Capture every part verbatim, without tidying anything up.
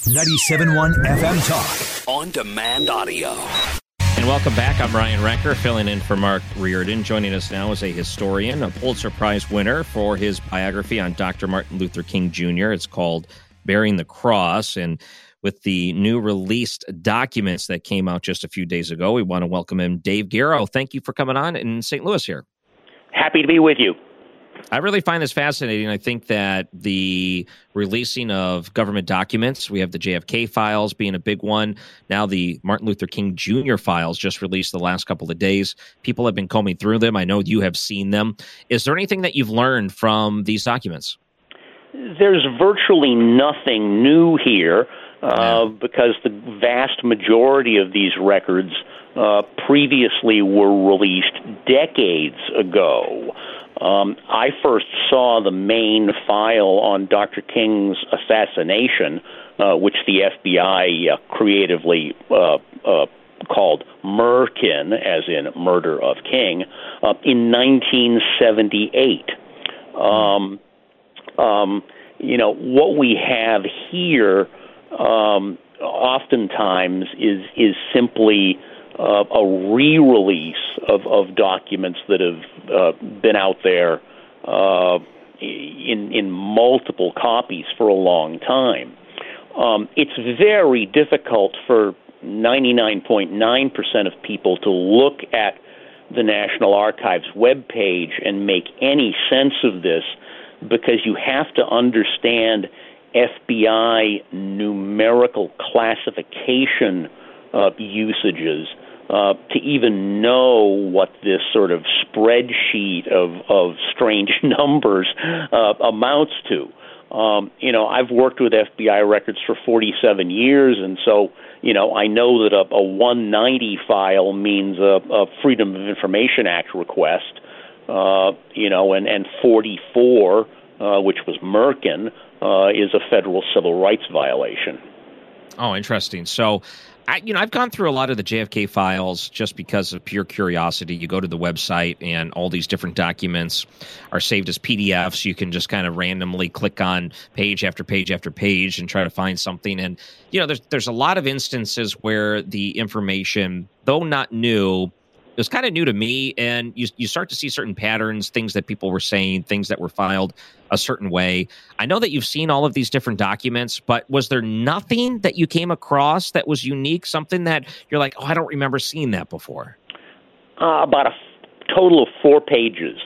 ninety-seven point one F M Talk. On demand audio. And welcome back. I'm Ryan Recker, filling in for Mark Reardon. Joining us now is a historian, a Pulitzer Prize winner for his biography on Doctor Martin Luther King Junior It's called Bearing the Cross. And with the new released documents that came out just a few days ago, we want to welcome him, Dave Garrow. Thank you for coming on in Saint Louis here. Happy to be with you. I really find this fascinating. I think that the releasing of government documents, we have the J F K files being a big one. Now the Martin Luther King Junior files just released the last couple of days. People have been combing through them. I know you have seen them. Is there anything that you've learned from these documents? There's virtually nothing new here uh, yeah. because the vast majority of these records uh, previously were released decades ago. Um, I first saw the main file on Doctor King's assassination, uh, which the F B I uh, creatively uh, uh, called Merkin, as in murder of King, uh, in nineteen seventy-eight. Um, um, you know, what we have here um, oftentimes is is simply Uh, a re-release of, of documents that have uh, been out there uh, in in multiple copies for a long time. Um, it's very difficult for ninety-nine point nine percent of people to look at the National Archives webpage and make any sense of this, because you have to understand F B I numerical classification uh, usages Uh, to even know what this sort of spreadsheet of, of strange numbers uh, amounts to. Um, you know, I've worked with F B I records for forty-seven years, and so, you know, I know that a, a one ninety file means a, a Freedom of Information Act request, uh, you know, and, and forty-four, uh, which was Merkin, uh, is a federal civil rights violation. Oh, interesting. So, I, you know, I've gone through a lot of the J F K files just because of pure curiosity. You go to the website and all these different documents are saved as P D Fs. You can just kind of randomly click on page after page after page and try to find something. And, you know, there's there's a lot of instances where the information, though not new, it was kind of new to me, and you you start to see certain patterns, things that people were saying, things that were filed a certain way. I know that you've seen all of these different documents, but was there nothing that you came across that was unique, something that you're like, oh, I don't remember seeing that before? Uh, about a f- total of four pages.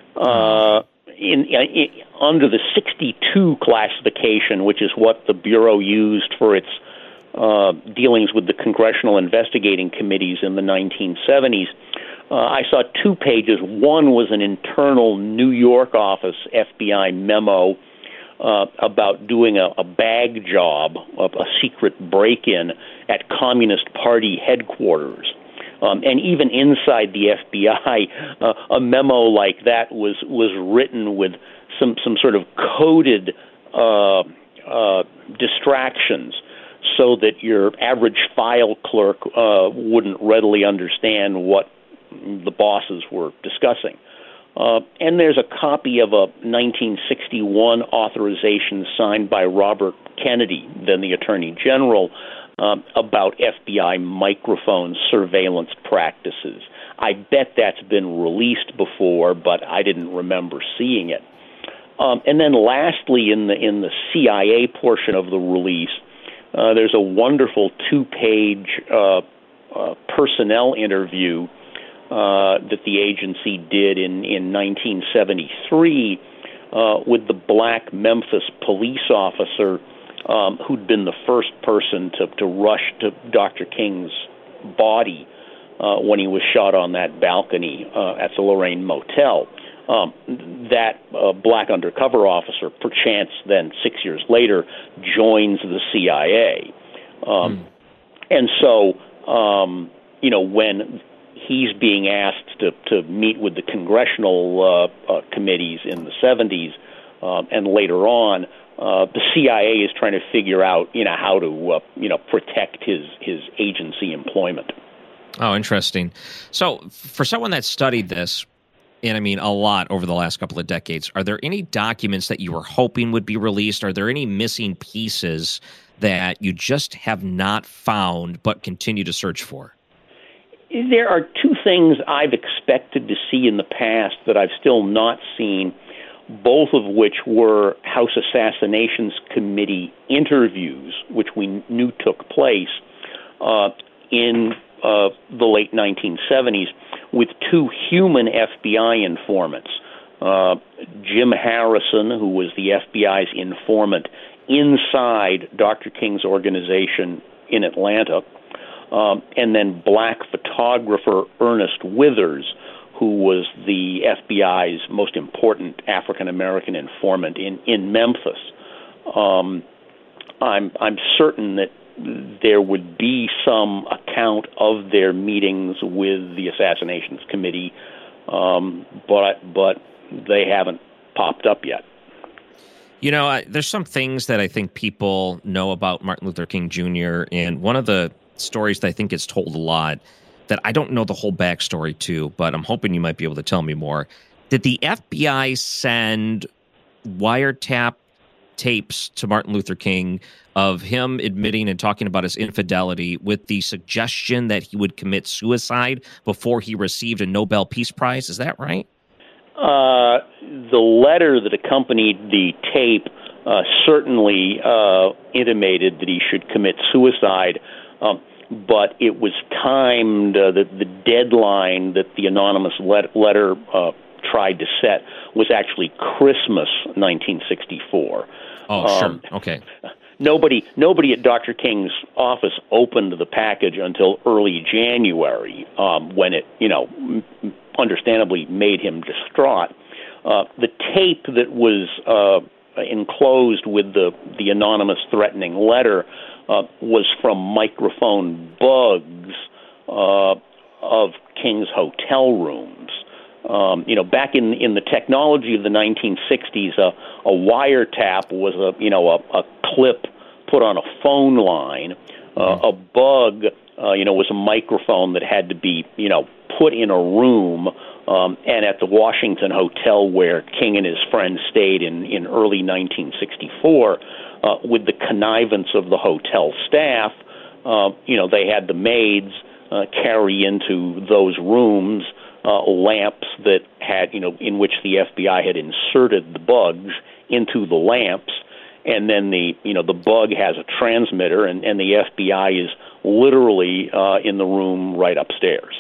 Uh, in, in under the sixty-two classification, which is what the Bureau used for its Uh, dealings with the congressional investigating committees in the nineteen seventies, uh, I saw two pages. One was an internal New York office F B I memo uh, about doing a, a bag job, of a secret break-in at Communist Party headquarters. Um, and even inside the F B I, uh, a memo like that was was written with some, some sort of coded uh, uh, distractions, so that your average file clerk uh, wouldn't readily understand what the bosses were discussing. Uh, and there's a copy of a nineteen sixty-one authorization signed by Robert Kennedy, then the Attorney General, um, about F B I microphone surveillance practices. I bet that's been released before, but I didn't remember seeing it. Um, and then lastly, in the in the C I A portion of the release, Uh, there's a wonderful two-page uh, uh, personnel interview uh, that the agency did in, in nineteen seventy-three uh, with the black Memphis police officer um, who'd been the first person to, to rush to Doctor King's body uh, when he was shot on that balcony uh, at the Lorraine Motel. Um, that uh, black undercover officer, perchance then six years later, joins the C I A. Um, mm. And so, um, you know, when he's being asked to, to meet with the congressional uh, uh, committees in the seventies um, and later on, uh, the C I A is trying to figure out, you know, how to, uh, you know, protect his, his agency employment. Oh, interesting. So for someone that studied this, and I mean a lot over the last couple of decades, are there any documents that you were hoping would be released? Are there any missing pieces that you just have not found but continue to search for? There are two things I've expected to see in the past that I've still not seen, both of which were House Assassinations Committee interviews, which we knew took place uh, in uh, the late nineteen seventies with two human F B I informants, uh, Jim Harrison, who was the F B I's informant inside Doctor King's organization in Atlanta, um, and then black photographer Ernest Withers, who was the F B I's most important African-American informant in, in Memphis. Um, I'm, I'm certain that there would be some account of their meetings with the Assassinations Committee, um, but but they haven't popped up yet. You know, I, there's some things that I think people know about Martin Luther King Junior, and one of the stories that I think gets told a lot that I don't know the whole backstory to, but I'm hoping you might be able to tell me more. Did the F B I send wiretap tapes to Martin Luther King of him admitting and talking about his infidelity with the suggestion that he would commit suicide before he received a Nobel Peace Prize? Is that right? Uh, the letter that accompanied the tape uh, certainly uh, intimated that he should commit suicide, um, but it was timed, uh, the, the deadline that the anonymous let- letter uh, tried to set was actually Christmas nineteen sixty-four. Oh, um, sure. Okay. Nobody, nobody at Doctor King's office opened the package until early January, um, when it, you know, m- understandably made him distraught. Uh, the tape that was uh, enclosed with the, the anonymous threatening letter uh, was from microphone bugs uh, of King's hotel rooms. Um, you know, back in in the technology of the nineteen sixties, uh, a wiretap was a you know a, a clip put on a phone line. Uh, mm-hmm. A bug, uh, you know, was a microphone that had to be you know put in a room. Um, and at the Washington Hotel where King and his friends stayed in in early nineteen sixty-four, uh, with the connivance of the hotel staff, uh, you know, they had the maids uh, carry into those rooms Uh, lamps that had, you know, in which the F B I had inserted the bugs into the lamps, and then the, you know, the bug has a transmitter, and, and the F B I is literally uh, in the room right upstairs.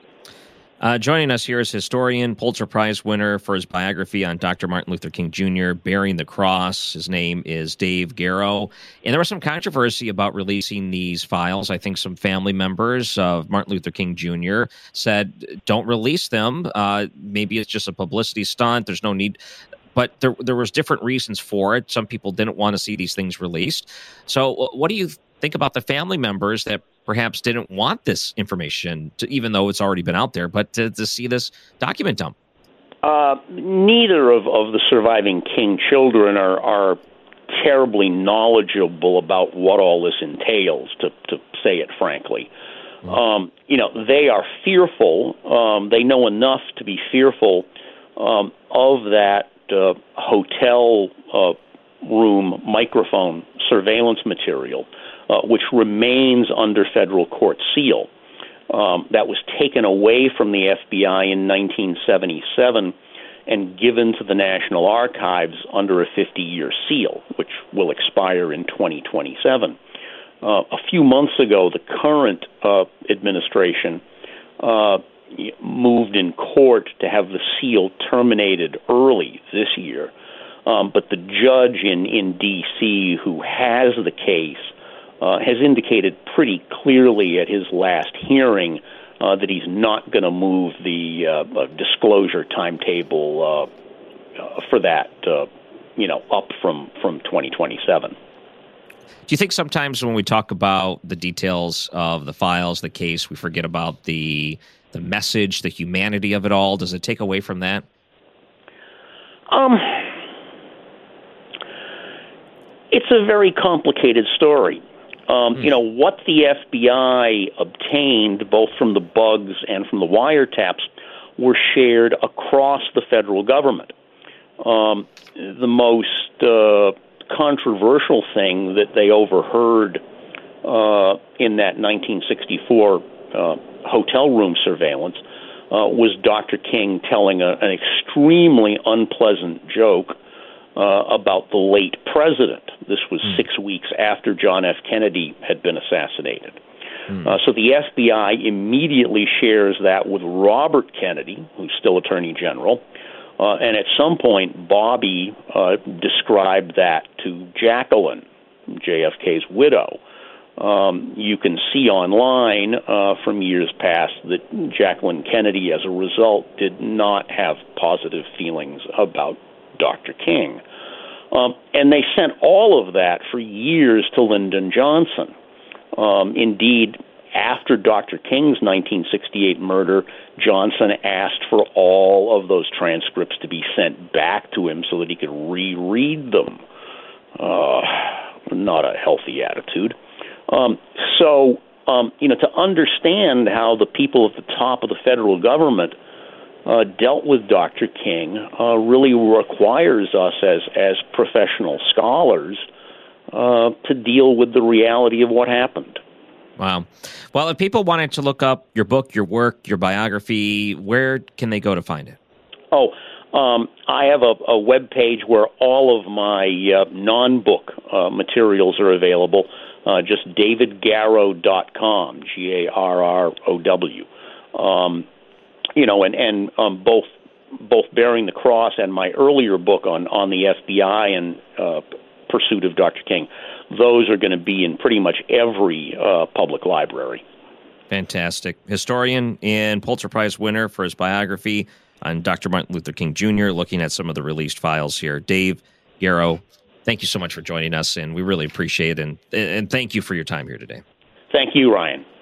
Uh, joining us here is historian, Pulitzer Prize winner for his biography on Doctor Martin Luther King Junior, Bearing the Cross. His name is Dave Garrow. And there was some controversy about releasing these files. I think some family members of Martin Luther King Junior said, don't release them. Uh, maybe it's just a publicity stunt. There's no need. But there, there was different reasons for it. Some people didn't want to see these things released. So what do you think about the family members that perhaps didn't want this information, to, even though it's already been out there, but to, to see this document dump? Uh, neither of, of the surviving King children are, are terribly knowledgeable about what all this entails, to, to say it frankly. Mm-hmm. Um, you know, they are fearful. Um, they know enough to be fearful um, of that uh, hotel uh, room microphone surveillance material, Uh, which remains under federal court seal. Um, that was taken away from the F B I in nineteen seventy-seven and given to the National Archives under a fifty-year seal, which will expire in twenty twenty-seven. Uh, a few months ago, the current uh, administration uh, moved in court to have the seal terminated early this year. Um, but the judge in, in D C who has the case Uh, has indicated pretty clearly at his last hearing uh, that he's not going to move the uh, uh, disclosure timetable uh, uh, for that, uh, you know, up from, from twenty twenty-seven. Do you think sometimes when we talk about the details of the files, the case, we forget about the the message, the humanity of it all? Does it take away from that? Um, it's a very complicated story. Um, you know, what the F B I obtained, both from the bugs and from the wiretaps, were shared across the federal government. Um, the most uh, controversial thing that they overheard uh, in that nineteen sixty-four uh, hotel room surveillance uh, was Doctor King telling a, an extremely unpleasant joke uh, about the late president. This was mm. six weeks after John F. Kennedy had been assassinated. Mm. Uh, so the F B I immediately shares that with Robert Kennedy, who's still Attorney General. Uh, and at some point, Bobby uh, described that to Jacqueline, J F K's widow. Um, you can see online uh, from years past that Jacqueline Kennedy, as a result, did not have positive feelings about Doctor King. Um, and they sent all of that for years to Lyndon Johnson. Um, indeed, after Doctor King's nineteen sixty-eight murder, Johnson asked for all of those transcripts to be sent back to him so that he could reread them. Uh, not a healthy attitude. Um, so, um, you know, to understand how the people at the top of the federal government uh, dealt with Doctor King uh, really requires us as, as professional scholars uh, to deal with the reality of what happened. Wow. Well, if people wanted to look up your book, your work, your biography, where can they go to find it? Oh, um, I have a, a web page where all of my uh, non-book uh, materials are available. Uh, just david garrow dot com, G A R R O W. Um, you know, and, and um, both both Bearing the Cross and my earlier book on, on the F B I and uh, pursuit of Doctor King, those are going to be in pretty much every uh, public library. Fantastic. Historian and Pulitzer Prize winner for his biography on Doctor Martin Luther King Junior, looking at some of the released files here. Dave Garrow, thank you so much for joining us, and we really appreciate it, and, and thank you for your time here today. Thank you, Ryan.